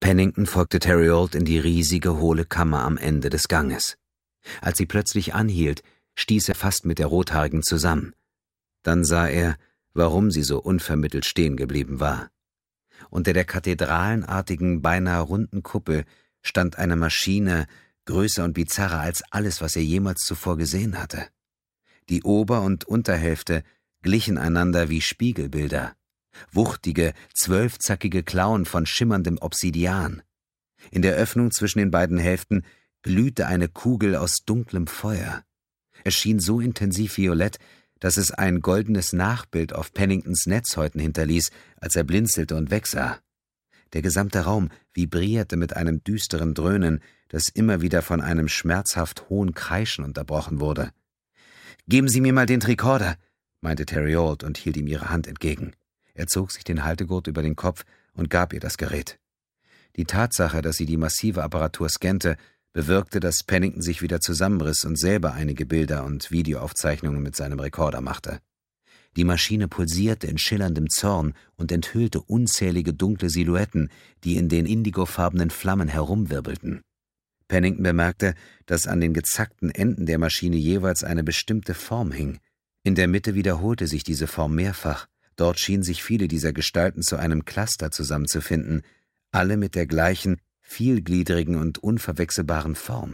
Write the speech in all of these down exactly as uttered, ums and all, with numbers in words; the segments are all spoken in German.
Pennington folgte Theriault in die riesige, hohle Kammer am Ende des Ganges. Als sie plötzlich anhielt, stieß er fast mit der Rothaarigen zusammen. Dann sah er, warum sie so unvermittelt stehen geblieben war. Unter der kathedralenartigen, beinahe runden Kuppel stand eine Maschine, größer und bizarrer als alles, was er jemals zuvor gesehen hatte. Die Ober- und Unterhälfte glichen einander wie Spiegelbilder. Wuchtige, zwölfzackige Klauen von schimmerndem Obsidian. In der Öffnung zwischen den beiden Hälften glühte eine Kugel aus dunklem Feuer. Es schien so intensiv violett, dass es ein goldenes Nachbild auf Penningtons Netzhäuten hinterließ, als er blinzelte und wegsah. Der gesamte Raum vibrierte mit einem düsteren Dröhnen, das immer wieder von einem schmerzhaft hohen Kreischen unterbrochen wurde. »Geben Sie mir mal den Trikorder«, meinte Theriault und hielt ihm ihre Hand entgegen. Er zog sich den Haltegurt über den Kopf und gab ihr das Gerät. Die Tatsache, dass sie die massive Apparatur scannte, bewirkte, dass Pennington sich wieder zusammenriss und selber einige Bilder und Videoaufzeichnungen mit seinem Rekorder machte. Die Maschine pulsierte in schillerndem Zorn und enthüllte unzählige dunkle Silhouetten, die in den indigofarbenen Flammen herumwirbelten. Pennington bemerkte, dass an den gezackten Enden der Maschine jeweils eine bestimmte Form hing. In der Mitte wiederholte sich diese Form mehrfach. Dort schienen sich viele dieser Gestalten zu einem Cluster zusammenzufinden, alle mit der gleichen, vielgliedrigen und unverwechselbaren Form.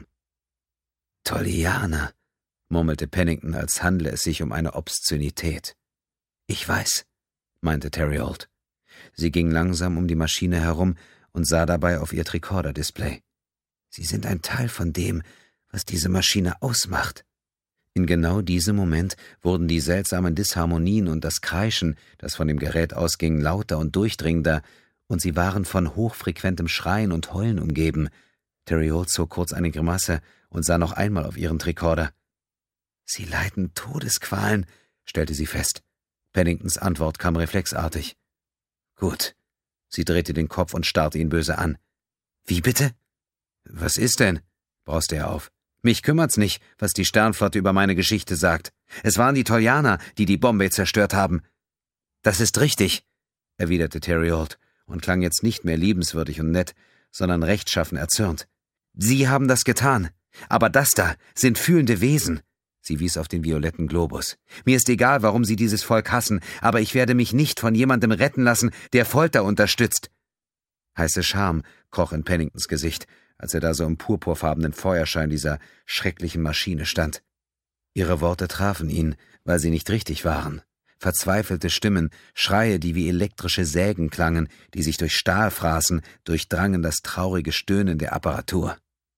»Tolianer«, murmelte Pennington, als handle es sich um eine Obszönität. »Ich weiß«, meinte Theriault. Sie ging langsam um die Maschine herum und sah dabei auf ihr Tricorder-Display. »Sie sind ein Teil von dem, was diese Maschine ausmacht.« In genau diesem Moment wurden die seltsamen Disharmonien und das Kreischen, das von dem Gerät ausging, lauter und durchdringender, und sie waren von hochfrequentem Schreien und Heulen umgeben. Theriault zog kurz eine Grimasse und sah noch einmal auf ihren Tricorder. »Sie leiden Todesqualen«, stellte sie fest. Penningtons Antwort kam reflexartig. »Gut.« Sie drehte den Kopf und starrte ihn böse an. »Wie bitte?« »Was ist denn?«, brauste er auf. »Mich kümmert's nicht, was die Sternflotte über meine Geschichte sagt. Es waren die Tolianer, die die Bombay zerstört haben.« »Das ist richtig«, erwiderte Theriault und klang jetzt nicht mehr liebenswürdig und nett, sondern rechtschaffen erzürnt. »Sie haben das getan, aber das da sind fühlende Wesen.« Sie wies auf den violetten Globus. »Mir ist egal, warum Sie dieses Volk hassen, aber ich werde mich nicht von jemandem retten lassen, der Folter unterstützt.« Heiße Scham kroch in Penningtons Gesicht, als er da so im purpurfarbenen Feuerschein dieser schrecklichen Maschine stand. Ihre Worte trafen ihn, weil sie nicht richtig waren. Verzweifelte Stimmen, Schreie, die wie elektrische Sägen klangen, die sich durch Stahl fraßen, durchdrangen das traurige Stöhnen der Apparatur.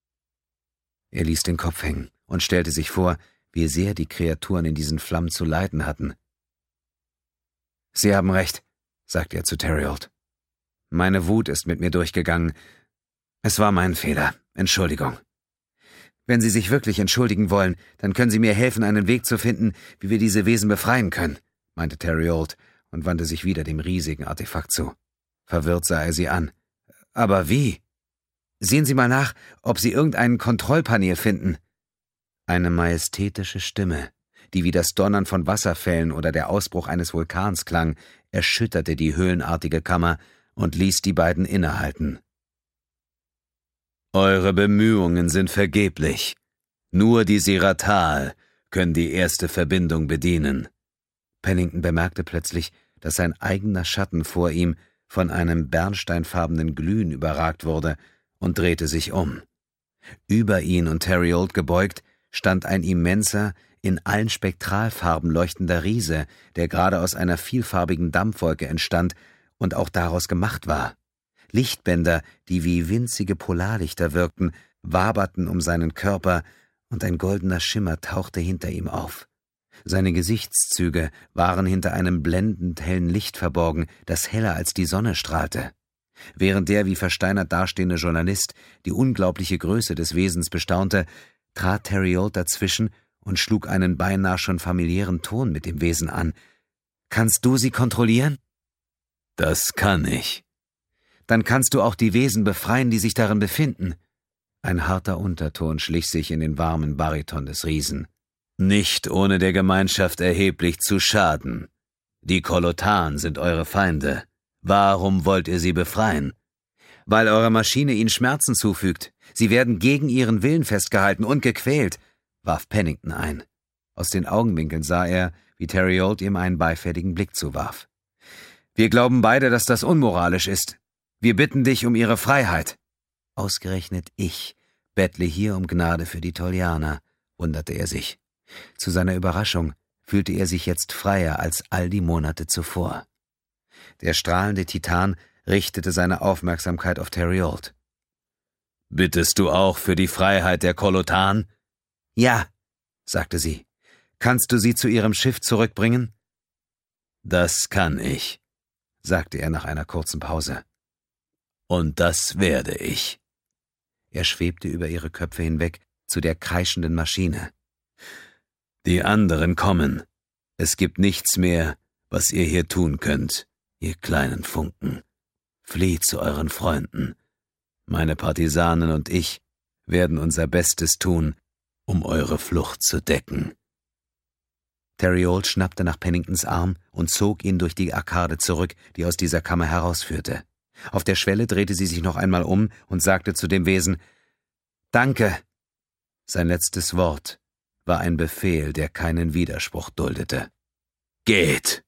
Er ließ den Kopf hängen und stellte sich vor, wie sehr die Kreaturen in diesen Flammen zu leiden hatten. »Sie haben recht«, sagte er zu Theriault. »Meine Wut ist mit mir durchgegangen. Es war mein Fehler. Entschuldigung. Wenn Sie sich wirklich entschuldigen wollen, dann können Sie mir helfen, einen Weg zu finden, wie wir diese Wesen befreien können«, meinte Theriault und wandte sich wieder dem riesigen Artefakt zu. Verwirrt sah er sie an. »Aber wie?« »Sehen Sie mal nach, ob Sie irgendein Kontrollpanel finden.« Eine majestätische Stimme, die wie das Donnern von Wasserfällen oder der Ausbruch eines Vulkans klang, erschütterte die höhlenartige Kammer und ließ die beiden innehalten. »Eure Bemühungen sind vergeblich. Nur die Siratal können die erste Verbindung bedienen.« Pennington bemerkte plötzlich, dass sein eigener Schatten vor ihm von einem bernsteinfarbenen Glühen überragt wurde und drehte sich um. Über ihn und Theriault gebeugt stand ein immenser, in allen Spektralfarben leuchtender Riese, der gerade aus einer vielfarbigen Dampfwolke entstand und auch daraus gemacht war. Lichtbänder, die wie winzige Polarlichter wirkten, waberten um seinen Körper, und ein goldener Schimmer tauchte hinter ihm auf. Seine Gesichtszüge waren hinter einem blendend hellen Licht verborgen, das heller als die Sonne strahlte. Während der wie versteinert dastehende Journalist die unglaubliche Größe des Wesens bestaunte, trat Theriault dazwischen und schlug einen beinahe schon familiären Ton mit dem Wesen an. »Kannst du sie kontrollieren?« »Das kann ich.« »Dann kannst du auch die Wesen befreien, die sich darin befinden.« Ein harter Unterton schlich sich in den warmen Bariton des Riesen. »Nicht ohne der Gemeinschaft erheblich zu schaden. Die Kolotan sind eure Feinde. Warum wollt ihr sie befreien?« weil eure Maschine ihnen Schmerzen zufügt. Sie werden gegen ihren Willen festgehalten und gequält«, warf Pennington ein. Aus den Augenwinkeln sah er, wie Theriault ihm einen beifälligen Blick zuwarf. »Wir glauben beide, dass das unmoralisch ist. Wir bitten dich um ihre Freiheit.« »Ausgerechnet ich bettle hier um Gnade für die Tolianer«, wunderte er sich. Zu seiner Überraschung fühlte er sich jetzt freier als all die Monate zuvor. Der strahlende Titan richtete seine Aufmerksamkeit auf Theriault. »Bittest du auch für die Freiheit der Kolotan?« »Ja«, sagte sie. »Kannst du sie zu ihrem Schiff zurückbringen?« »Das kann ich«, sagte er nach einer kurzen Pause. »Und das werde ich.« Er schwebte über ihre Köpfe hinweg zu der kreischenden Maschine. »Die anderen kommen. Es gibt nichts mehr, was ihr hier tun könnt, ihr kleinen Funken. Flieht zu euren Freunden. Meine Partisanen und ich werden unser Bestes tun, um eure Flucht zu decken.« Theriault schnappte nach Penningtons Arm und zog ihn durch die Arkade zurück, die aus dieser Kammer herausführte. Auf der Schwelle drehte sie sich noch einmal um und sagte zu dem Wesen, »Danke.« Sein letztes Wort war ein Befehl, der keinen Widerspruch duldete. »Geht!«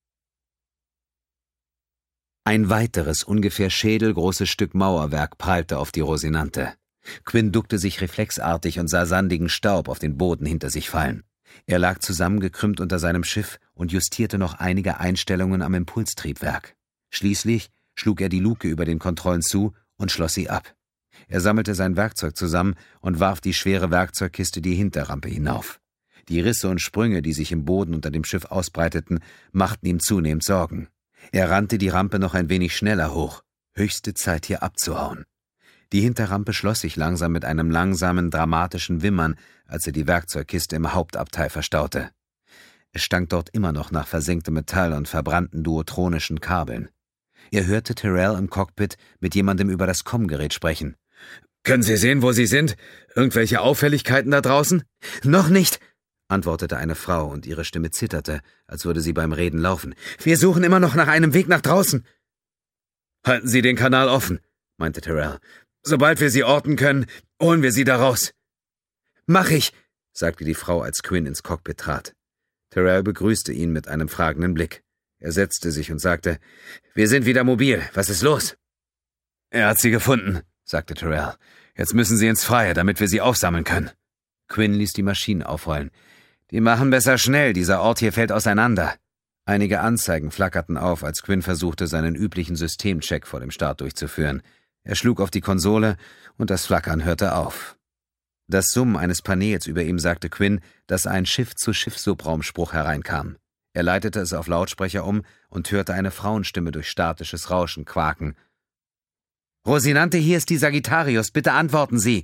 Ein weiteres, ungefähr schädelgroßes Stück Mauerwerk prallte auf die Rosinante. Quinn duckte sich reflexartig und sah sandigen Staub auf den Boden hinter sich fallen. Er lag zusammengekrümmt unter seinem Schiff und justierte noch einige Einstellungen am Impulstriebwerk. Schließlich schlug er die Luke über den Kontrollen zu und schloss sie ab. Er sammelte sein Werkzeug zusammen und warf die schwere Werkzeugkiste die Hinterrampe hinauf. Die Risse und Sprünge, die sich im Boden unter dem Schiff ausbreiteten, machten ihm zunehmend Sorgen. Er rannte die Rampe noch ein wenig schneller hoch. Höchste Zeit, hier abzuhauen. Die Hinterrampe schloss sich langsam mit einem langsamen, dramatischen Wimmern, als er die Werkzeugkiste im Hauptabteil verstaute. Es stank dort immer noch nach versenktem Metall und verbrannten duotronischen Kabeln. Er hörte Tyrrell im Cockpit mit jemandem über das Kommgerät sprechen. »Können Sie sehen, wo Sie sind? Irgendwelche Auffälligkeiten da draußen?« »Noch nicht«, antwortete eine Frau, und ihre Stimme zitterte, als würde sie beim Reden laufen. »Wir suchen immer noch nach einem Weg nach draußen.« »Halten Sie den Kanal offen«, meinte Tyrrell. »Sobald wir sie orten können, holen wir sie da raus.« »Mach ich«, sagte die Frau, als Quinn ins Cockpit trat. Tyrrell begrüßte ihn mit einem fragenden Blick. Er setzte sich und sagte, »Wir sind wieder mobil. Was ist los?« »Er hat sie gefunden«, sagte Tyrrell. »Jetzt müssen sie ins Freie, damit wir sie aufsammeln können.« Quinn ließ die Maschinen aufrollen. »Die machen besser schnell, dieser Ort hier fällt auseinander.« Einige Anzeigen flackerten auf, als Quinn versuchte, seinen üblichen Systemcheck vor dem Start durchzuführen. Er schlug auf die Konsole, und das Flackern hörte auf. Das Summen eines Panels über ihm sagte Quinn, dass ein Schiff-zu-Schiff-Subraumspruch hereinkam. Er leitete es auf Lautsprecher um und hörte eine Frauenstimme durch statisches Rauschen quaken. »Rosinante, hier ist die Sagittarius, bitte antworten Sie!«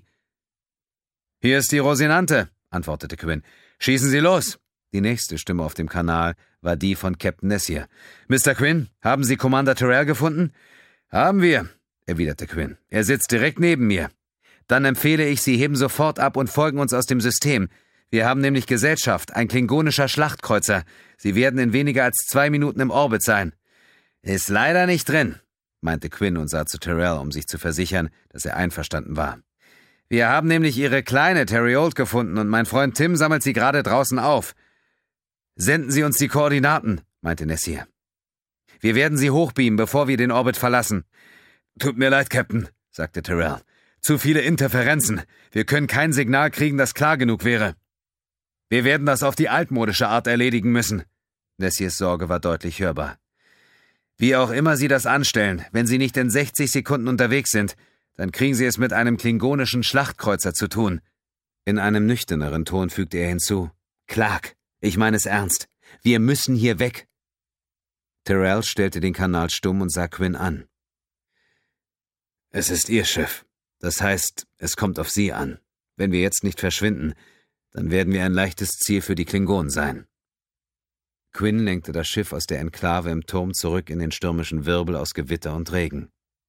»Hier ist die Rosinante«, antwortete Quinn. »Schießen Sie los!« Die nächste Stimme auf dem Kanal war die von Captain Nessier. »Mister Quinn, haben Sie Commander Tyrrell gefunden?« »Haben wir«, erwiderte Quinn. »Er sitzt direkt neben mir.« »Dann empfehle ich, Sie heben sofort ab und folgen uns aus dem System. Wir haben nämlich Gesellschaft, ein klingonischer Schlachtkreuzer. Sie werden in weniger als zwei Minuten im Orbit sein.« »Ist leider nicht drin«, meinte Quinn und sah zu Tyrrell, um sich zu versichern, dass er einverstanden war. »Wir haben nämlich Ihre kleine Theriault gefunden und mein Freund Tim sammelt sie gerade draußen auf.« »Senden Sie uns die Koordinaten«, meinte Nessier. »Wir werden sie hochbeamen, bevor wir den Orbit verlassen.« »Tut mir leid, Captain«, sagte Tyrrell. »Zu viele Interferenzen. Wir können kein Signal kriegen, das klar genug wäre.« »Wir werden das auf die altmodische Art erledigen müssen.« Nessiers Sorge war deutlich hörbar. »Wie auch immer Sie das anstellen, wenn Sie nicht in sechzig Sekunden unterwegs sind, dann kriegen Sie es mit einem klingonischen Schlachtkreuzer zu tun.« In einem nüchterneren Ton fügte er hinzu. »Clark, ich meine es ernst. Wir müssen hier weg.« Tyrrell stellte den Kanal stumm und sah Quinn an. »Es ist Ihr Schiff. Das heißt, es kommt auf Sie an. Wenn wir jetzt nicht verschwinden, dann werden wir ein leichtes Ziel für die Klingonen sein.« Quinn lenkte das Schiff aus der Enklave im Turm zurück in den stürmischen Wirbel aus Gewitter und Regen.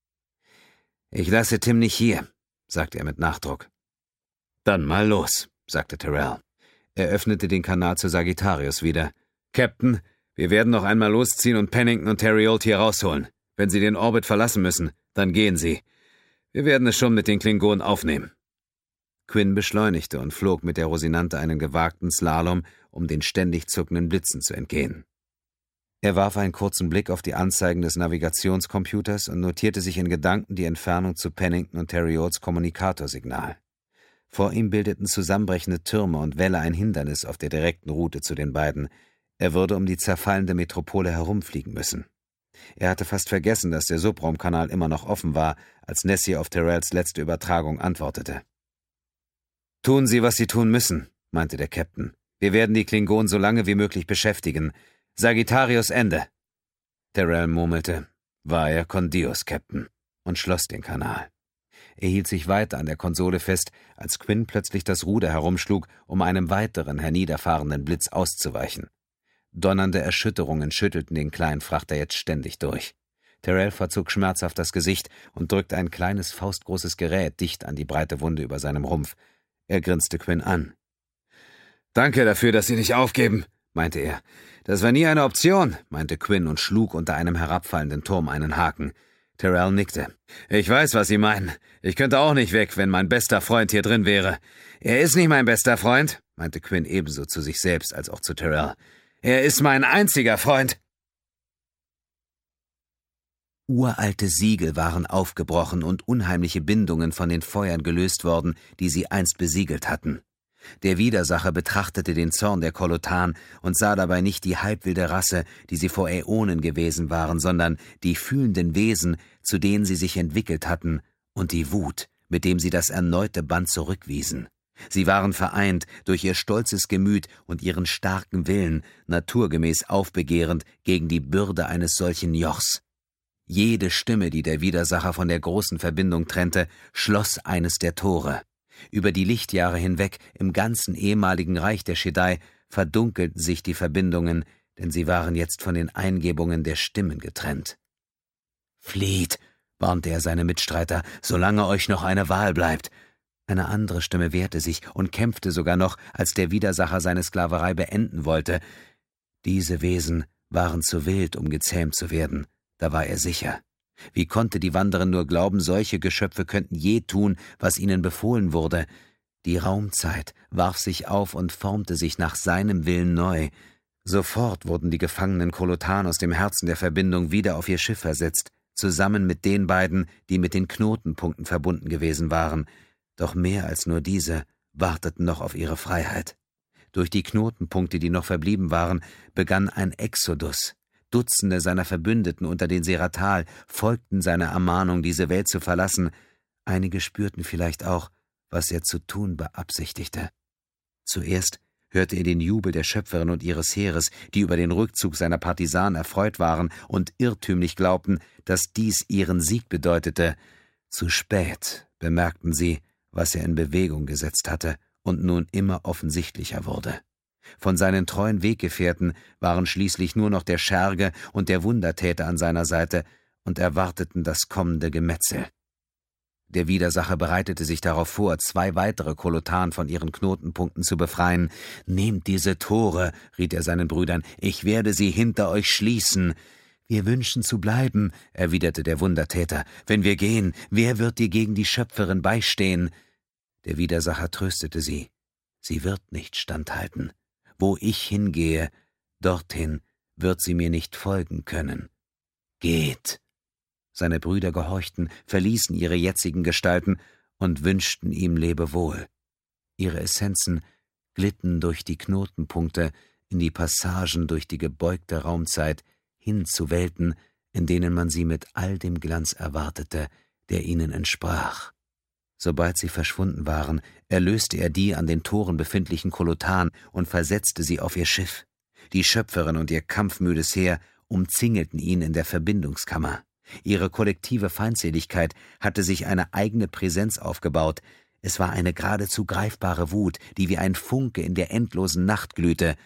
»Ich lasse Tim nicht hier«, sagte er mit Nachdruck. »Dann mal los«, sagte Tyrrell. Er öffnete den Kanal zu Sagittarius wieder. »Captain, wir werden noch einmal losziehen und Pennington und Theriault hier rausholen. Wenn sie den Orbit verlassen müssen, Dann gehen Sie. Wir werden es schon mit den Klingonen aufnehmen.« Quinn beschleunigte und flog mit der Rosinante einen gewagten Slalom, um den ständig zuckenden Blitzen zu entgehen. Er warf einen kurzen Blick auf die Anzeigen des Navigationscomputers und notierte sich in Gedanken die Entfernung zu Pennington und Theriaults Kommunikatorsignal. Vor ihm bildeten zusammenbrechende Türme und Wälle ein Hindernis auf der direkten Route zu den beiden. Er würde um die zerfallende Metropole herumfliegen müssen. Er hatte fast vergessen, dass der Subraumkanal immer noch offen war, als Nessie auf Tyrrells letzte Übertragung antwortete. »Tun Sie, was Sie tun müssen«, meinte der Captain. »Wir werden die Klingonen so lange wie möglich beschäftigen. Sagittarius Ende.« Tyrrell murmelte, »Vaya con Dios, Captain«, und schloss den Kanal. Er hielt sich weiter an der Konsole fest, als Quinn plötzlich das Ruder herumschlug, um einem weiteren herniederfahrenden Blitz auszuweichen. Donnernde Erschütterungen schüttelten den kleinen Frachter jetzt ständig durch. Tyrrell verzog schmerzhaft das Gesicht und drückte ein kleines, faustgroßes Gerät dicht an die breite Wunde über seinem Rumpf. Er grinste Quinn an. »Danke dafür, dass Sie nicht aufgeben«, meinte er. »Das war nie eine Option«, meinte Quinn und schlug unter einem herabfallenden Turm einen Haken. Tyrrell nickte. »Ich weiß, was Sie meinen. Ich könnte auch nicht weg, wenn mein bester Freund hier drin wäre.« »Er ist nicht mein bester Freund«, meinte Quinn ebenso zu sich selbst als auch zu Tyrrell. »Er ist mein einziger Freund.« Uralte Siegel waren aufgebrochen und unheimliche Bindungen von den Feuern gelöst worden, die sie einst besiegelt hatten. Der Widersacher betrachtete den Zorn der Kolotan und sah dabei nicht die halbwilde Rasse, die sie vor Äonen gewesen waren, sondern die fühlenden Wesen, zu denen sie sich entwickelt hatten, und die Wut, mit dem sie das erneute Band zurückwiesen. Sie waren vereint durch ihr stolzes Gemüt und ihren starken Willen, naturgemäß aufbegehrend gegen die Bürde eines solchen Jochs. Jede Stimme, die der Widersacher von der großen Verbindung trennte, schloss eines der Tore. Über die Lichtjahre hinweg im ganzen ehemaligen Reich der Shedai verdunkelten sich die Verbindungen, denn sie waren jetzt von den Eingebungen der Stimmen getrennt. »Flieht«, warnte er seine Mitstreiter, »solange euch noch eine Wahl bleibt.« Eine andere Stimme wehrte sich und kämpfte sogar noch, als der Widersacher seine Sklaverei beenden wollte. Diese Wesen waren zu wild, um gezähmt zu werden, da war er sicher. Wie konnte die Wanderin nur glauben, solche Geschöpfe könnten je tun, was ihnen befohlen wurde? Die Raumzeit warf sich auf und formte sich nach seinem Willen neu. Sofort wurden die gefangenen Kolotan aus dem Herzen der Verbindung wieder auf ihr Schiff versetzt, zusammen mit den beiden, die mit den Knotenpunkten verbunden gewesen waren. Doch mehr als nur diese warteten noch auf ihre Freiheit. Durch die Knotenpunkte, die noch verblieben waren, begann ein Exodus. Dutzende seiner Verbündeten unter den Seratal folgten seiner Ermahnung, diese Welt zu verlassen. Einige spürten vielleicht auch, was er zu tun beabsichtigte. Zuerst hörte er den Jubel der Schöpferin und ihres Heeres, die über den Rückzug seiner Partisanen erfreut waren und irrtümlich glaubten, dass dies ihren Sieg bedeutete. Zu spät bemerkten sie, was er in Bewegung gesetzt hatte und nun immer offensichtlicher wurde. Von seinen treuen Weggefährten waren schließlich nur noch der Scherge und der Wundertäter an seiner Seite und erwarteten das kommende Gemetzel. Der Widersacher bereitete sich darauf vor, zwei weitere Kolotan von ihren Knotenpunkten zu befreien. »Nehmt diese Tore«, riet er seinen Brüdern, »ich werde sie hinter euch schließen.« »Wir wünschen zu bleiben«, erwiderte der Wundertäter. »Wenn wir gehen, wer wird dir gegen die Schöpferin beistehen?« Der Widersacher tröstete sie. »Sie wird nicht standhalten. Wo ich hingehe, dorthin wird sie mir nicht folgen können. Geht!« Seine Brüder gehorchten, verließen ihre jetzigen Gestalten und wünschten ihm Lebewohl. Ihre Essenzen glitten durch die Knotenpunkte in die Passagen durch die gebeugte Raumzeit hin zu Welten, in denen man sie mit all dem Glanz erwartete, der ihnen entsprach. Sobald sie verschwunden waren, erlöste er die an den Toren befindlichen Kolotan und versetzte sie auf ihr Schiff. Die Schöpferin und ihr kampfmüdes Heer umzingelten ihn in der Verbindungskammer. Ihre kollektive Feindseligkeit hatte sich eine eigene Präsenz aufgebaut. Es war eine geradezu greifbare Wut, die wie ein Funke in der endlosen Nacht glühte.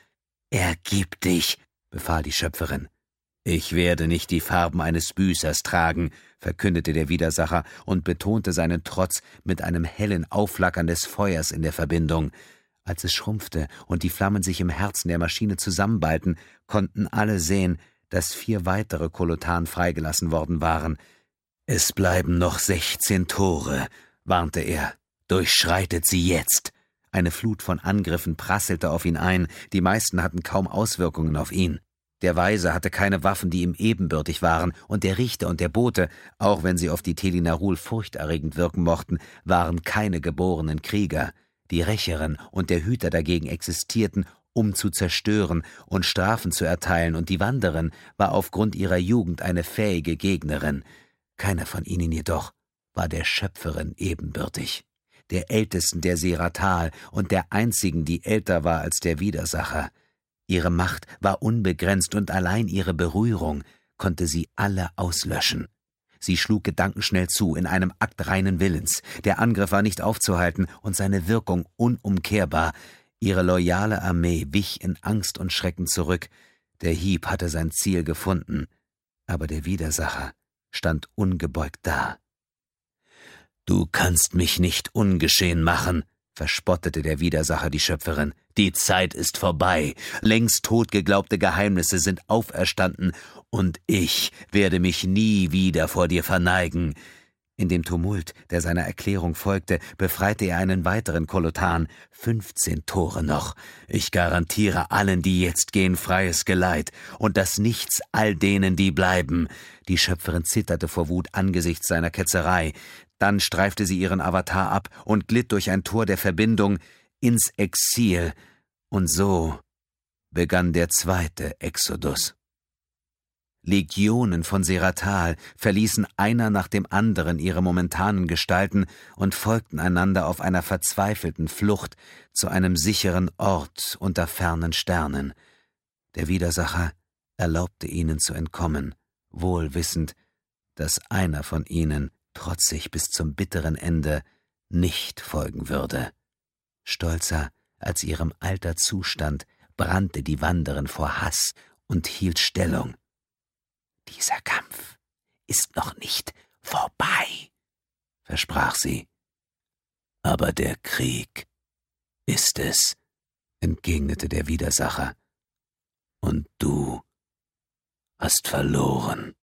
»Ergib dich«, befahl die Schöpferin. »Ich werde nicht die Farben eines Büßers tragen«, verkündete der Widersacher und betonte seinen Trotz mit einem hellen Aufflackern des Feuers in der Verbindung. Als es schrumpfte und die Flammen sich im Herzen der Maschine zusammenballten, konnten alle sehen, dass vier weitere Kolotan freigelassen worden waren. »Es bleiben noch sechzehn Tore«, warnte er. »Durchschreitet sie jetzt!« Eine Flut von Angriffen prasselte auf ihn ein, die meisten hatten kaum Auswirkungen auf ihn. Der Weise hatte keine Waffen, die ihm ebenbürtig waren, und der Richter und der Bote, auch wenn sie auf die Teli Narul furchterregend wirken mochten, waren keine geborenen Krieger. Die Rächerin und der Hüter dagegen existierten, um zu zerstören und Strafen zu erteilen, und die Wanderin war aufgrund ihrer Jugend eine fähige Gegnerin. Keiner von ihnen jedoch war der Schöpferin ebenbürtig, der Ältesten der Seratal und der einzigen, die älter war als der Widersacher. Ihre Macht war unbegrenzt, und allein ihre Berührung konnte sie alle auslöschen. Sie schlug gedankenschnell zu, in einem Akt reinen Willens. Der Angriff war nicht aufzuhalten und seine Wirkung unumkehrbar. Ihre loyale Armee wich in Angst und Schrecken zurück. Der Hieb hatte sein Ziel gefunden, aber der Widersacher stand ungebeugt da. »Du kannst mich nicht ungeschehen machen«, verspottete der Widersacher die Schöpferin. »Die Zeit ist vorbei. Längst tot geglaubte Geheimnisse sind auferstanden, und ich werde mich nie wieder vor dir verneigen.« In dem Tumult, der seiner Erklärung folgte, befreite er einen weiteren Kolotan. »Fünfzehn Tore noch. Ich garantiere allen, die jetzt gehen, freies Geleit, und das Nichts all denen, die bleiben.« Die Schöpferin zitterte vor Wut angesichts seiner Ketzerei. Dann streifte sie ihren Avatar ab und glitt durch ein Tor der Verbindung ins Exil. Und so begann der zweite Exodus. Legionen von Seratal verließen einer nach dem anderen ihre momentanen Gestalten und folgten einander auf einer verzweifelten Flucht zu einem sicheren Ort unter fernen Sternen. Der Widersacher erlaubte ihnen zu entkommen, wohl wissend, dass einer von ihnen trotzig bis zum bitteren Ende nicht folgen würde. Stolzer als ihrem Alter zustand, brannte die Wanderin vor Hass und hielt Stellung. »Dieser Kampf ist noch nicht vorbei«, versprach sie. »Aber der Krieg ist es«, entgegnete der Widersacher. »Und du hast verloren.«